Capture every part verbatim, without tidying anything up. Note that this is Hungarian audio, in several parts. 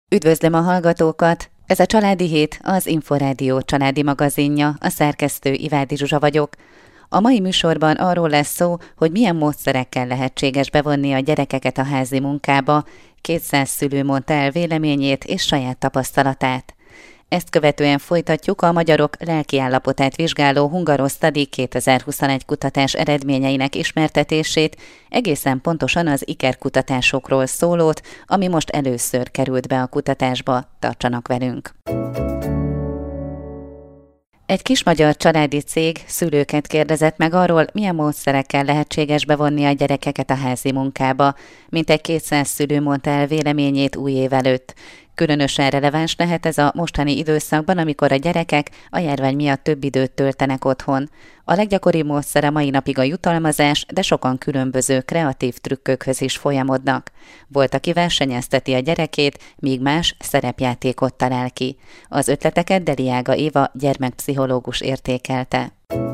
Üdvözlöm a hallgatókat! Ez a Családi Hét, az Inforádió családi magazinja, a szerkesztő Ivádi Zsuzsa vagyok. A mai műsorban arról lesz szó, hogy milyen módszerekkel lehetséges bevonni a gyerekeket a házi munkába. kétszáz szülő mondta el véleményét és saját tapasztalatát. Ezt követően folytatjuk a magyarok lelkiállapotát vizsgáló Hungarostudy kétezer-huszonegy kutatás eredményeinek ismertetését, egészen pontosan az ikerkutatásokról szólót, ami most először került be a kutatásba. Tartsanak velünk! Egy kis magyar családi cég szülőket kérdezett meg arról, milyen módszerekkel lehetséges bevonni a gyerekeket a házi munkába. Mintegy kétszáz szülő mondta el véleményét új év előtt. Különösen releváns lehet ez a mostani időszakban, amikor a gyerekek a járvány miatt több időt töltenek otthon. A leggyakoribb módszer a mai napig a jutalmazás, de sokan különböző kreatív trükkökhöz is folyamodnak. Volt, aki versenyezteti a gyerekét, míg más szerepjátékot talál ki. Az ötleteket Deli Ága Éva gyermekpszichológus értékelte.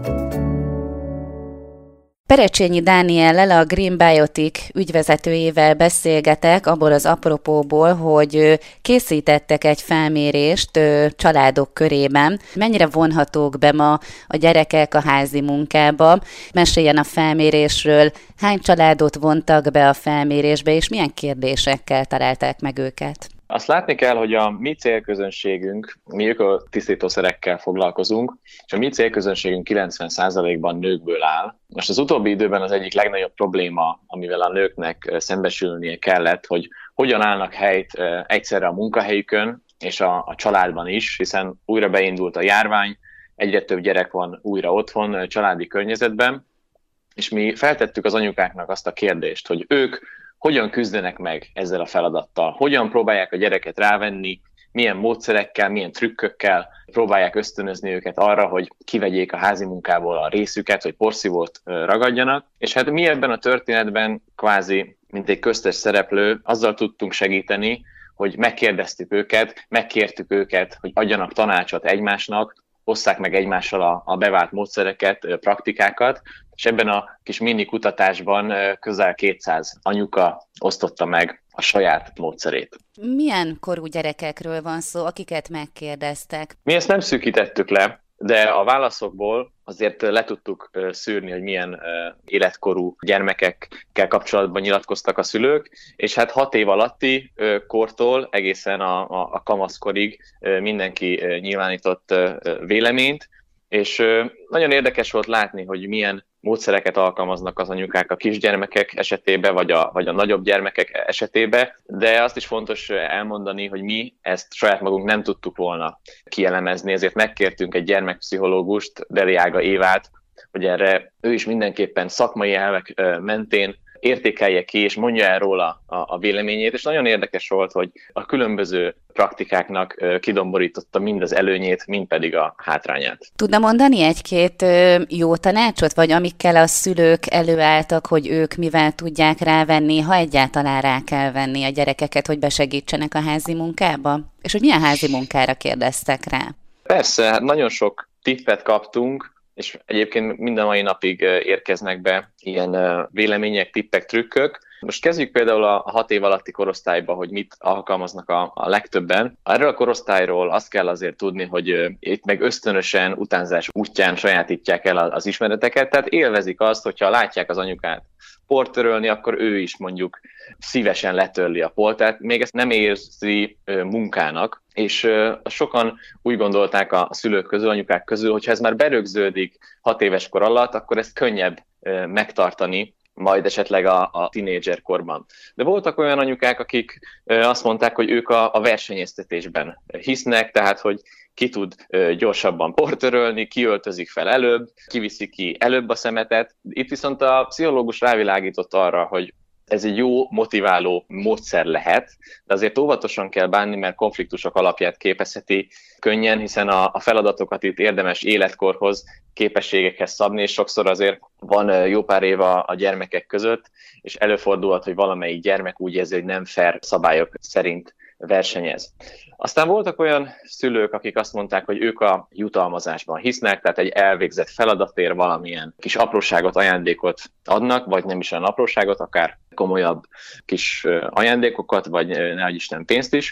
Perecsényi Dániellel, a Green Biotic ügyvezetőjével beszélgetek abból az apropóból, hogy készítettek egy felmérést családok körében. Mennyire vonhatók be ma a gyerekek a házi munkába? Meséljen a felmérésről, hány családot vontak be a felmérésbe, és milyen kérdésekkel találták meg őket? Azt látni kell, hogy a mi célközönségünk, mi ökotisztítószerekkel foglalkozunk, és a mi célközönségünk kilencven százalékban nőkből áll. Most az utóbbi időben az egyik legnagyobb probléma, amivel a nőknek szembesülnie kellett, hogy hogyan állnak helyt egyszerre a munkahelyükön és a, a családban is, hiszen újra beindult a járvány, egyre több gyerek van újra otthon, családi környezetben, és mi feltettük az anyukáknak azt a kérdést, hogy ők hogyan küzdenek meg ezzel a feladattal, hogyan próbálják a gyereket rávenni, milyen módszerekkel, milyen trükkökkel próbálják ösztönözni őket arra, hogy kivegyék a házi munkából a részüket, hogy porszívót ragadjanak. És hát mi ebben a történetben kvázi, mint egy köztes szereplő, azzal tudtunk segíteni, hogy megkérdeztük őket, megkértük őket, hogy adjanak tanácsot egymásnak, osszák meg egymással a, a bevált módszereket, praktikákat, és ebben a kis mini kutatásban közel kétszáz anyuka osztotta meg a saját módszerét. Milyen korú gyerekekről van szó, akiket megkérdeztek? Mi ezt nem szűkítettük le, de a válaszokból azért le tudtuk szűrni, hogy milyen életkorú gyermekekkel kapcsolatban nyilatkoztak a szülők, és hát hat év alatti kortól egészen a, a, a kamaszkorig mindenki nyilvánított véleményt, és nagyon érdekes volt látni, hogy milyen módszereket alkalmaznak az anyukák a kisgyermekek esetében, vagy a, vagy a nagyobb gyermekek esetében, de azt is fontos elmondani, hogy mi ezt saját magunk nem tudtuk volna kielemezni, ezért megkértünk egy gyermekpszichológust, Deli Ága Évát, hogy erre ő is mindenképpen szakmai elvek mentén értékelje ki, és mondja el róla a, a véleményét, és nagyon érdekes volt, hogy a különböző praktikáknak kidomborította mind az előnyét, mind pedig a hátrányát. Tudna mondani egy-két jó tanácsot, vagy amikkel a szülők előálltak, hogy ők mivel tudják rávenni, ha egyáltalán rá kell venni a gyerekeket, hogy besegítsenek a házi munkába? És hogy milyen házi munkára kérdeztek rá? Persze, hát nagyon sok tippet kaptunk, és egyébként minden mai napig érkeznek be ilyen vélemények, tippek, trükkök. Most kezdjük például a hat év alatti korosztályba, hogy mit alkalmaznak a, a legtöbben. Erről a korosztályról azt kell azért tudni, hogy itt meg ösztönösen, utánzás útján sajátítják el az ismereteket, tehát élvezik azt, hogyha látják az anyukát port törölni, akkor ő is mondjuk szívesen letörli a port, tehát még ezt nem érzi munkának, és sokan úgy gondolták a szülők közül, anyukák közül, hogy ha ez már berögződik hat éves kor alatt, akkor ezt könnyebb megtartani, majd esetleg a, a tínédzser korban. De voltak olyan anyukák, akik azt mondták, hogy ők a, a versenyeztetésben hisznek, tehát hogy ki tud gyorsabban portörölni, kiöltözik fel előbb, kiviszi ki előbb a szemetet. Itt viszont a pszichológus rávilágított arra, hogy ez egy jó, motiváló módszer lehet, de azért óvatosan kell bánni, mert konfliktusok alapját képezheti könnyen, hiszen a, a feladatokat itt érdemes életkorhoz, képességekhez szabni, és sokszor azért van jó pár év a, a gyermekek között, és előfordulhat, hogy valamelyik gyermek úgy érzi, hogy nem fair szabályok szerint versenyez. Aztán voltak olyan szülők, akik azt mondták, hogy ők a jutalmazásban hisznek, tehát egy elvégzett feladatért valamilyen kis apróságot, ajándékot adnak, vagy nem is olyan apróságot, akár komolyabb kis ajándékokat, vagy nehogy Isten pénzt is.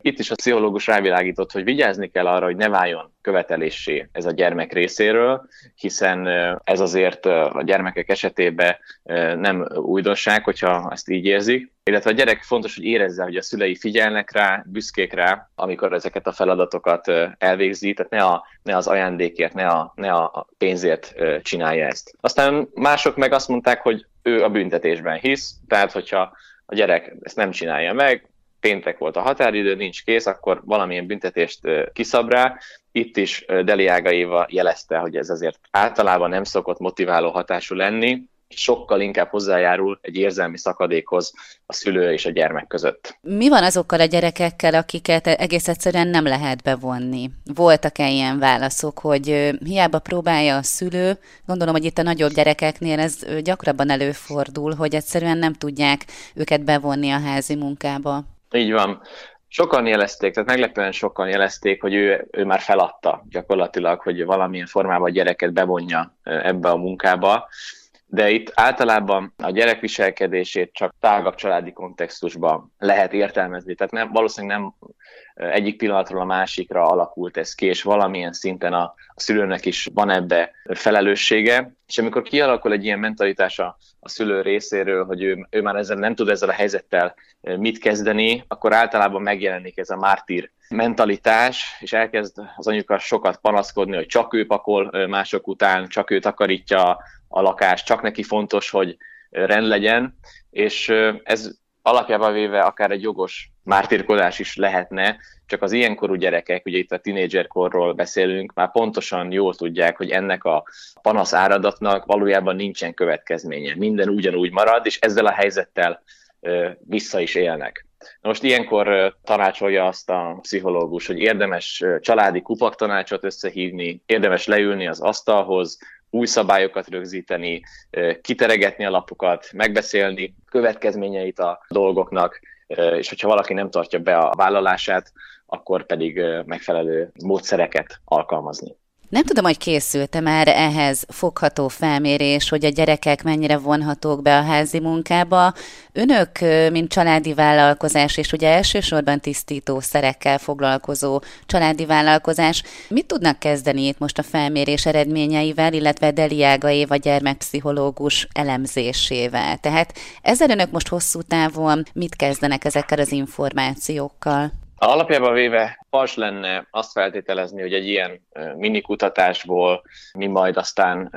Itt is a pszichológus rávilágított, hogy vigyázni kell arra, hogy ne váljon követeléssé ez a gyermek részéről, hiszen ez azért a gyermekek esetében nem újdonság, hogyha ezt így érzik. Illetve a gyerek fontos, hogy érezze, hogy a szülei figyelnek rá, büszkék rá, amikor ezeket a feladatokat elvégzi, tehát ne, a, ne az ajándékért, ne a, ne a pénzért csinálja ezt. Aztán mások meg azt mondták, hogy ő a büntetésben hisz, tehát hogyha a gyerek ezt nem csinálja meg, péntek volt a határidő, nincs kész, akkor valamilyen büntetést kiszab rá. Itt is Deliága Éva jelezte, hogy ez azért általában nem szokott motiváló hatású lenni, sokkal inkább hozzájárul egy érzelmi szakadékhoz a szülő és a gyermek között. Mi van azokkal a gyerekekkel, akiket egész egyszerűen nem lehet bevonni? Voltak-e ilyen válaszok, hogy hiába próbálja a szülő, gondolom, hogy itt a nagyobb gyerekeknél ez gyakrabban előfordul, hogy egyszerűen nem tudják őket bevonni a házi munkába? Így van. Sokan jelezték, tehát meglepően sokan jelezték, hogy ő, ő már feladta gyakorlatilag, hogy valamilyen formában a gyereket bevonja ebbe a munkába. De itt általában a gyerek viselkedését csak tágabb családi kontextusban lehet értelmezni. Tehát nem, valószínűleg nem egyik pillanatról a másikra alakult ez ki, és valamilyen szinten a, a szülőnek is van ebbe felelőssége. És amikor kialakul egy ilyen mentalitás a, a szülő részéről, hogy ő, ő már ezzel nem tud ezzel a helyzettel mit kezdeni, akkor általában megjelenik ez a mártír mentalitás, és elkezd az anyuka sokat panaszkodni, hogy csak ő pakol mások után, csak ő takarítja a lakás, csak neki fontos, hogy rend legyen, és ez alapjában véve akár egy jogos mártírkodás is lehetne, csak az ilyenkorú gyerekek, ugye itt a tínédzserkorról beszélünk, már pontosan jól tudják, hogy ennek a panasz áradatnak valójában nincsen következménye. Minden ugyanúgy marad, és ezzel a helyzettel vissza is élnek. Na most ilyenkor tanácsolja azt a pszichológus, hogy érdemes családi kupaktanácsot összehívni, érdemes leülni az asztalhoz, új szabályokat rögzíteni, kiteregetni a lapokat, megbeszélni következményeit a dolgoknak, és hogyha valaki nem tartja be a vállalását, akkor pedig megfelelő módszereket alkalmazni. Nem tudom, hogy készült-e már ehhez fogható felmérés, hogy a gyerekek mennyire vonhatók be a házi munkába. Önök, mint családi vállalkozás, és ugye elsősorban tisztítószerekkel foglalkozó családi vállalkozás, mit tudnak kezdeni itt most a felmérés eredményeivel, illetve Deliága Éva gyermekpszichológus elemzésével? Tehát ezzel önök most hosszú távon mit kezdenek ezekkel az információkkal? Alapjában véve fals lenne azt feltételezni, hogy egy ilyen mini kutatásból mi majd aztán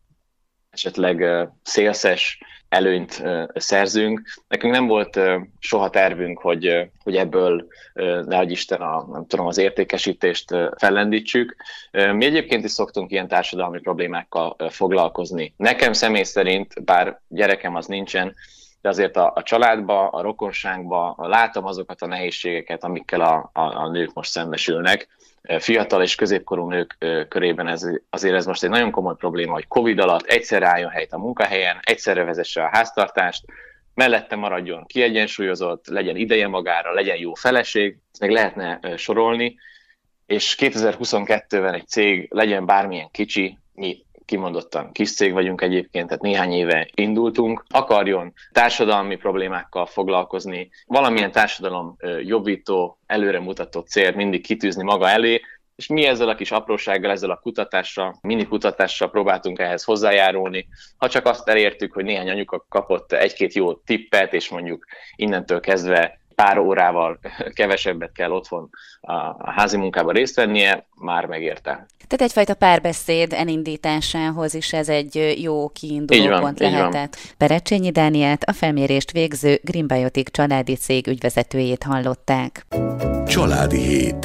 esetleg szélszes előnyt szerzünk. Nekünk nem volt soha tervünk, hogy, hogy ebből nehogy Isten a, nem tudom, az értékesítést fellendítsük. Mi egyébként is szoktunk ilyen társadalmi problémákkal foglalkozni. Nekem személy szerint, bár gyerekem az nincsen, de azért a, a családba, a rokonságba látom azokat a nehézségeket, amikkel a, a, a nők most szembesülnek. Fiatal és középkorú nők körében ez, azért ez most egy nagyon komoly probléma, hogy Covid alatt egyszerre álljon helyt a munkahelyen, egyszerre vezesse a háztartást, mellette maradjon kiegyensúlyozott, legyen ideje magára, legyen jó feleség, ezt meg lehetne sorolni, és kétezer-huszonkettőben egy cég legyen bármilyen kicsi, mi kimondottan kis cég vagyunk egyébként, tehát néhány éve indultunk, akarjon társadalmi problémákkal foglalkozni, valamilyen társadalom jobbító, előremutató célt mindig kitűzni maga elé, és mi ezzel a kis aprósággal, ezzel a kutatással, mini kutatással próbáltunk ehhez hozzájárulni. Ha csak azt elértük, hogy néhány anyuka kapott egy-két jó tippet, és mondjuk innentől kezdve pár órával kevesebbet kell otthon a házi munkában részt vennie, már megérte. Tehát egyfajta párbeszéd elindításához is ez egy jó kiinduló pont lehetett. Perecsényi Dánielt, a felmérést végző Greenbiotic családi cég ügyvezetőjét hallották. Családi hét.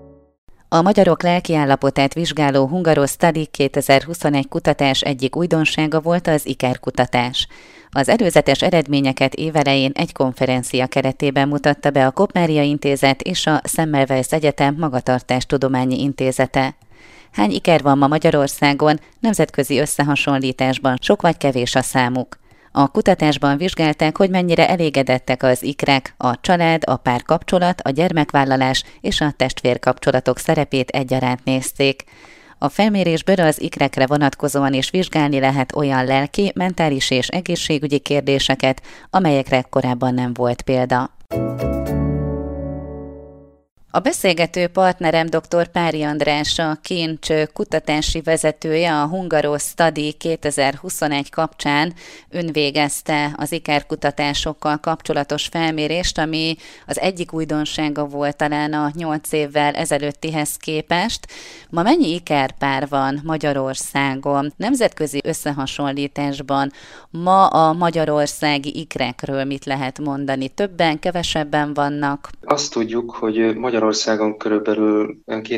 A magyarok lelkiállapotát vizsgáló Hungarostudy kétezer-huszonegy kutatás egyik újdonsága volt az ikerkutatás. Az előzetes eredményeket évelején egy konferencia keretében mutatta be a Kopmária Intézet és a Semmelweis Egyetem Magatartástudományi Intézete. Hány iker van ma Magyarországon, nemzetközi összehasonlításban sok vagy kevés a számuk? A kutatásban vizsgálták, hogy mennyire elégedettek az ikrek, a család, a párkapcsolat, a gyermekvállalás és a testvérkapcsolatok szerepét egyaránt nézték. A felmérésből az ikrekre vonatkozóan is vizsgálni lehet olyan lelki, mentális és egészségügyi kérdéseket, amelyekre korábban nem volt példa. A beszélgető partnerem dr. Pári András, a Kincs kutatási vezetője, a Hungarostudy kétezer-huszonegy kapcsán ön végezte az ikerkutatásokkal kapcsolatos felmérést, ami az egyik újdonsága volt talán a nyolc évvel ezelőttihez képest. Ma mennyi ikerpár van Magyarországon? Nemzetközi összehasonlításban ma a magyarországi ikrekről mit lehet mondani? Többen, kevesebben vannak? Azt tudjuk, hogy Magyarországon körülbelül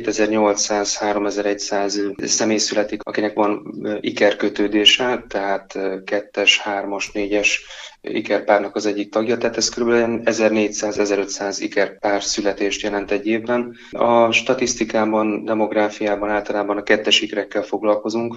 kétezer-nyolcszáz-háromezer-száz személy születik, akinek van ikerkötődése, tehát kettes, hármas, négyes ikerpárnak az egyik tagja, tehát ez körülbelül ezernégyszáz-ezerötszáz ikerpár születést jelent egy évben. A statisztikában, demográfiában általában a kettes ikrekkel foglalkozunk.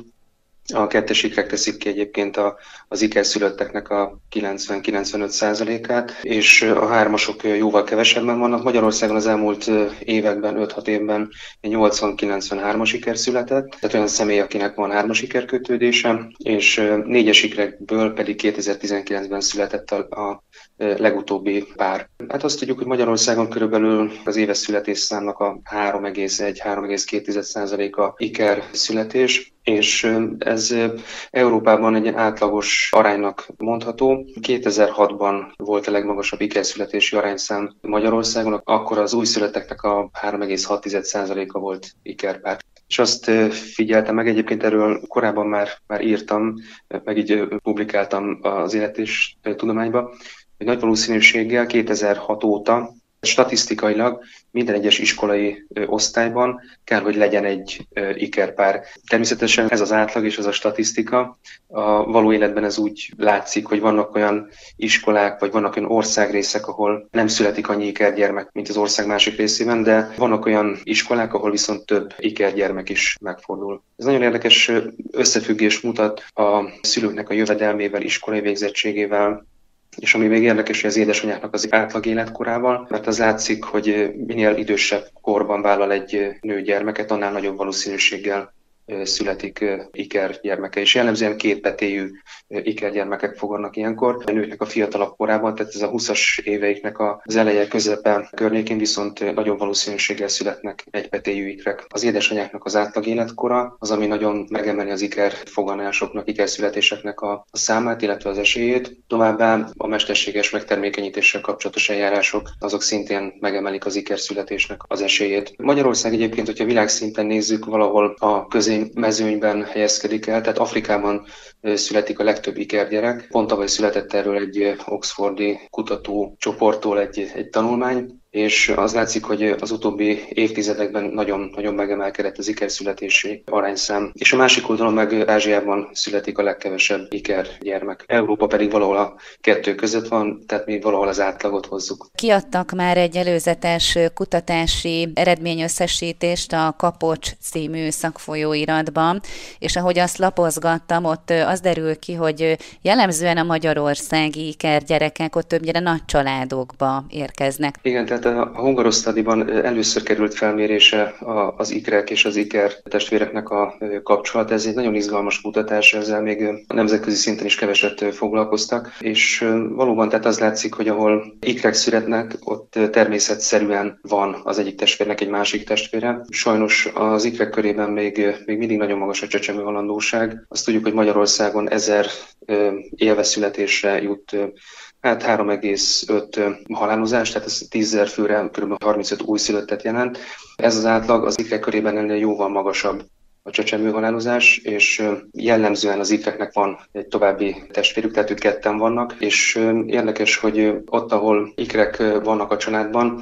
A kettes ikrek teszik ki egyébként a, az ikerszülötteknek a kilencven-kilencvenöt százalékát, és a hármasok jóval kevesebben vannak. Magyarországon az elmúlt években, öt-hat évben nyolcvan-kilencvenhármas iker született, tehát olyan személy, akinek van hármas ikerkötődése, és négyes ikrekből pedig kétezer-tizenkilencben született a, a legutóbbi pár. Hát azt tudjuk, hogy Magyarországon körülbelül az éves születésszámnak a három egész egy-három egész két százaléka iker születés, és ez Európában egy ilyen átlagos aránynak mondható. kétezer-hatban volt a legmagasabb ikerszületési arányszám Magyarországon, akkor az újszülötteknek a három egész hat százaléka volt ikerpár. És azt figyeltem meg, egyébként erről korábban már, már írtam, meg így publikáltam az élet és tudományba, hogy nagy valószínűséggel kétezer-hat óta statisztikailag minden egyes iskolai osztályban kell, hogy legyen egy ikerpár. Természetesen ez az átlag és ez a statisztika. A való életben ez úgy látszik, hogy vannak olyan iskolák, vagy vannak olyan országrészek, ahol nem születik annyi ikergyermek, mint az ország másik részében, de vannak olyan iskolák, ahol viszont több ikergyermek is megfordul. Ez nagyon érdekes összefüggés mutat a szülőknek a jövedelmével, iskolai végzettségével, és ami még érdekes, hogy az édesanyáknak az átlag életkorával, mert az látszik, hogy minél idősebb korban vállal egy nő gyermeket, annál nagyobb valószínűséggel születik ikergyermeke, és jellemzően kétpetéjű ikergyermekek fogadnak ilyenkor. A nőknek a fiatalabb korában, tehát ez a húszas éveiknek az eleje, közepe környékén viszont nagyobb valószínűséggel születnek egypetéjű ikrek. Az édesanyáknak az átlag életkora az, ami nagyon megemeli az ikerfoganásoknak, ikerszületéseknek a számát, illetve az esélyét. Továbbá a mesterséges megtermékenyítéssel kapcsolatos eljárások, azok szintén megemelik az ikerszületésnek az esélyét. Magyarország egyébként, hogyha világszinten nézzük, valahol a közé mezőnyben helyezkedik el, tehát Afrikában születik a legtöbb ikergyerek. Pont tavaly született erről egy oxfordi kutatócsoporttól egy, egy tanulmány, és az látszik, hogy az utóbbi évtizedekben nagyon-nagyon megemelkedett az ikerszületési arányszám. És a másik oldalon meg Ázsiában születik a legkevesebb ikergyermek. Európa pedig valahol a kettő között van, tehát mi valahol az átlagot hozzuk. Kiadtak már egy előzetes kutatási eredményösszesítést a Kapocs című szakfolyóiratban, és ahogy azt lapozgattam, ott az derül ki, hogy jellemzően a magyarországi ikergyerekek ott többnyire nagy családokba érkeznek. Igen, tehát a Hungarostudyban először került felmérése az ikrek és az iker testvéreknek a kapcsolat. Ez egy nagyon izgalmas kutatás, ezzel még a nemzetközi szinten is keveset foglalkoztak, és valóban tehát az látszik, hogy ahol ikrek születnek, ott természetszerűen van az egyik testvérnek egy másik testvére. Sajnos az ikrek körében még, még mindig nagyon magas a csecsemőhalandóság. Azt tudjuk, hogy Magyarországon ezer élve születésre jut hát három egész öt halálozás, tehát ez tízezer főre kb. harmincöt újszülöttet jelent. Ez az átlag az ikrek körében ennél jóval magasabb a csecsemőhalálozás, és jellemzően az ikreknek van egy további testvérük, tehát ők ketten vannak, és érdekes, hogy ott, ahol ikrek vannak a családban,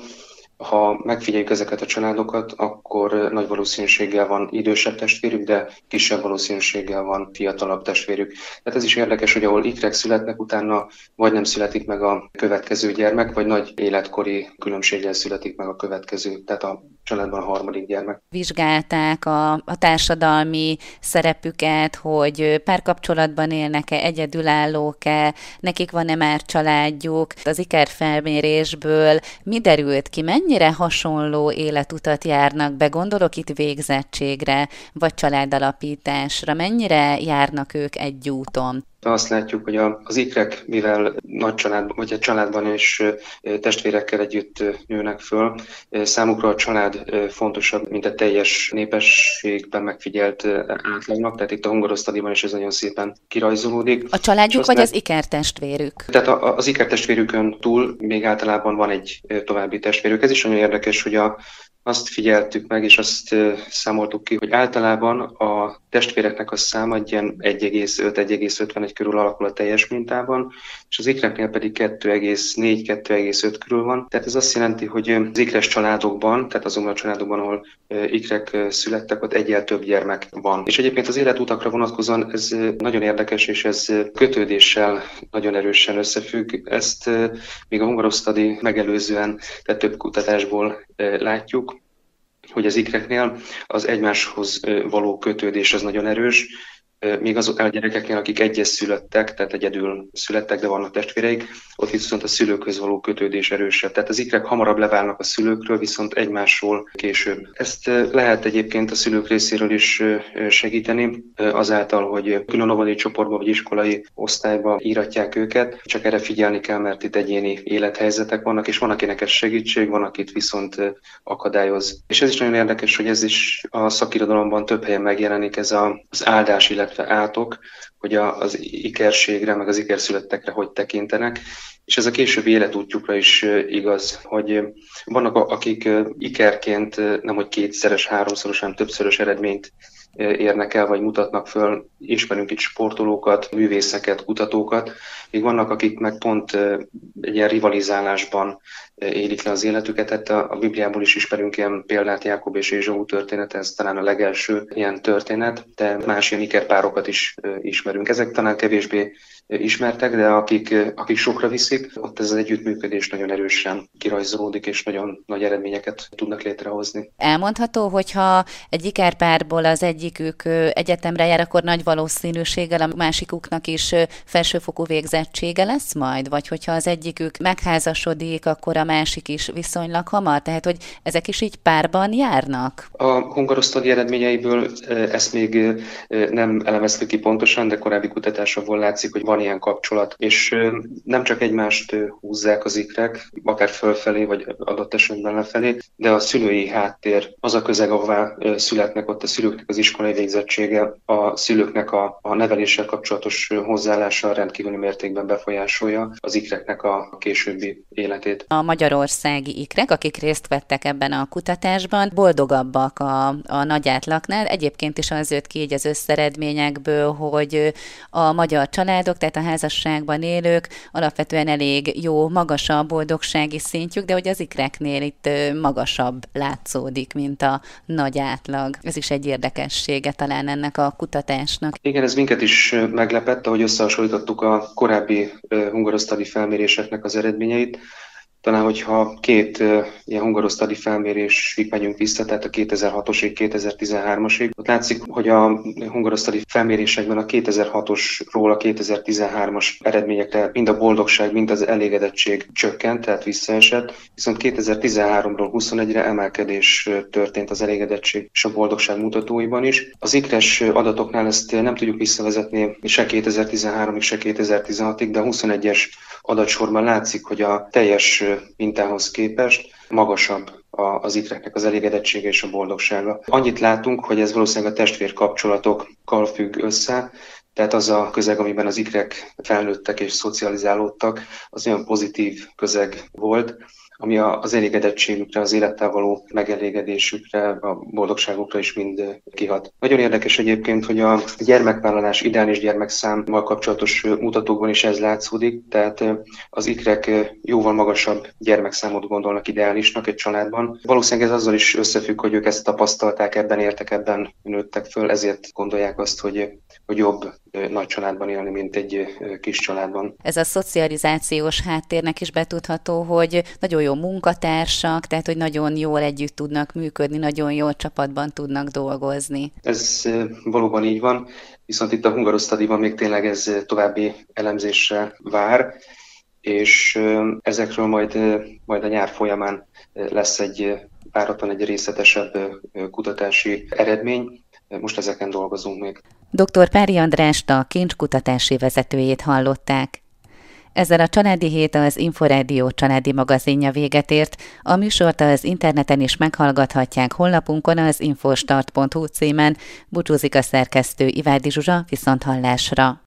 ha megfigyeljük ezeket a családokat, akkor nagy valószínűséggel van idősebb testvérük, de kisebb valószínűséggel van fiatalabb testvérük. Tehát ez is érdekes, hogy ahol ikrek születnek, utána vagy nem születik meg a következő gyermek, vagy nagy életkori különbséggel születik meg a következő, tehát a családban a harmadik gyermek. Vizsgálták a, a társadalmi szerepüket, hogy párkapcsolatban élnek-e, egyedülállók-e, nekik van-e már családjuk. Az ikerfelmérésből mi derült ki, mennyire hasonló életutat járnak be, gondolok itt végzettségre, vagy családalapításra, mennyire járnak ők egy úton? Azt látjuk, hogy az ikrek, mivel nagy családban, vagy egy családban és testvérekkel együtt nőnek föl, számukra a család fontosabb, mint a teljes népességben megfigyelt átlagnak, tehát itt a hungarosztaliban is ez nagyon szépen kirajzolódik. A családjuk vagy az ikertestvérük? Tehát az ikertestvérükön túl még általában van egy további testvérük. Ez is nagyon érdekes, hogy a Azt figyeltük meg, és azt számoltuk ki, hogy általában a testvéreknek a száma ilyen egy egész öt - egy egész ötvenegy körül alakul a teljes mintában, és az ikreknél pedig kettő egész négy - kettő egész öt körül van. Tehát ez azt jelenti, hogy az ikres családokban, tehát azokban a családokban, ahol ikrek születtek, ott egyel több gyermek van. És egyébként az életutakra vonatkozóan ez nagyon érdekes, és ez kötődéssel nagyon erősen összefügg. Ezt még a hungarosztali megelőzően, tehát több kutatásból látjuk, hogy az ikreknél az egymáshoz való kötődés az nagyon erős, míg azoknál a gyerekeknél, akik egyes születtek, tehát egyedül születtek, de vannak testvéreik, ott viszont a szülőkhöz való kötődés erősebb. Tehát az ikrek hamarabb leválnak a szülőkről, viszont egymásról később. Ezt lehet egyébként a szülők részéről is segíteni, azáltal, hogy külön óvodai csoportba vagy iskolai osztályba íratják őket. Csak erre figyelni kell, mert itt egyéni élethelyzetek vannak, és van, akinek ez segítség, van, akit viszont akadályoz. És ez is nagyon érdekes, hogy ez is a szakirodalomban több helyen megjelenik, ez az áldás, illetve átok, hogy az ikerségre, meg az ikerszülettekre hogy tekintenek, és ez a későbbi életútjukra is igaz, hogy vannak akik ikerként nem hogy kétszeres, háromszoros, hanem többszörös eredményt érnek el, vagy mutatnak föl. Ismerünk itt sportolókat, művészeket, kutatókat, még vannak, akik meg pont egy ilyen rivalizálásban élik le az életüket. Hát a, a Bibliából is ismerünk ilyen példát, Jákob és Ézsau története, ez talán a legelső ilyen történet, de más ilyen ikerpárokat is ismerünk. Ezek talán kevésbé ismertek, de akik, akik sokra viszik, ott ez az együttműködés nagyon erősen kirajzolódik, és nagyon nagy eredményeket tudnak létrehozni. Elmondható, hogyha egy ikerpárból az egyikük egyetemre jár, akkor nagy valószínűséggel a másikuknak is felsőfokú végzettsége lesz majd? Vagy hogyha az egyikük megházasodik, akkor a másik is viszonylag hamar? Tehát, hogy ezek is így párban járnak? A hungarosztali eredményeiből ezt még nem elemeztük ki pontosan, de korábbi kutatásokból látszik, hogy van ilyen kapcsolat, és nem csak egymást húzzák az ikrek, akár fölfelé, vagy adott esetben lefelé, de a szülői háttér, az a közeg, ahová születnek, ott a szülőknek az iskolai végzettsége, a szülőknek a, a neveléssel kapcsolatos hozzáállása rendkívüli mértékben befolyásolja az ikreknek a későbbi életét. A magyarországi ikrek, akik részt vettek ebben a kutatásban, boldogabbak a, a nagy átlagnál. Egyébként is az jött ki így az összeredményekből, hogy a magyar családok, tehát a házasságban élők alapvetően elég jó, magasabb boldogsági szintjük, de hogy az ikreknél itt magasabb látszódik, mint a nagy átlag. Ez is egy érdekessége talán ennek a kutatásnak. Igen, ez minket is meglepett, ahogy összehasonlítottuk a korábbi hungarosztali felméréseknek az eredményeit. Talán, hogyha két uh, ilyen hungarosztali felmérésig megyünk vissza, tehát a kétezer-hatosig, kétezer-tizenhármasig, ott látszik, hogy a hungarosztali felmérésekben a kétezer-hatosról a kétezer-tizenhármas eredményekre mind a boldogság, mind az elégedettség csökkent, tehát visszaesett, viszont kétezer-tizenháromról huszonegyre emelkedés történt az elégedettség és a boldogság mutatóiban is. Az ikres adatoknál ezt nem tudjuk visszavezetni se kétezer-tizenháromig, se kétezer-tizenhatig, de a huszonegyes adatsorban látszik, hogy a teljes mintához képest magasabb az ikreknek az elégedettsége és a boldogsága. Annyit látunk, hogy ez valószínűleg a testvérkapcsolatokkal függ össze, tehát az a közeg, amiben az ikrek felnőttek és szocializálódtak, az olyan pozitív közeg volt, ami az elégedettségükre, az élettel való megelégedésükre, a boldogságukra is mind kihat. Nagyon érdekes egyébként, hogy a gyermekvállalás, ideális gyermekszámmal kapcsolatos mutatókban is ez látszódik, tehát az ikrek jóval magasabb gyermekszámot gondolnak ideálisnak egy családban. Valószínűleg ez azzal is összefügg, hogy ők ezt tapasztalták, ebben értek, ebben nőttek föl, ezért gondolják azt, hogy, hogy jobb nagy családban élni, mint egy kis családban. Ez a szocializációs háttérnek is betudható, hogy nagyon jó munkatársak, tehát hogy nagyon jól együtt tudnak működni, nagyon jól csapatban tudnak dolgozni. Ez valóban így van, viszont itt a hungarosztaliban még tényleg ez további elemzésre vár, és ezekről majd, majd a nyár folyamán lesz egy váratlan egy részletesebb kutatási eredmény. most ezeken dolgozunk még. doktor Pári Andrást, a Kincs kutatási vezetőjét hallották. Ezzel a Családi Hét, az Inforádió családi magazinja véget ért. A műsort az interneten is meghallgathatják honlapunkon, az infostart pont hu címen. Búcsúzik a szerkesztő, Ivádi Zsuzsa, viszonthallásra.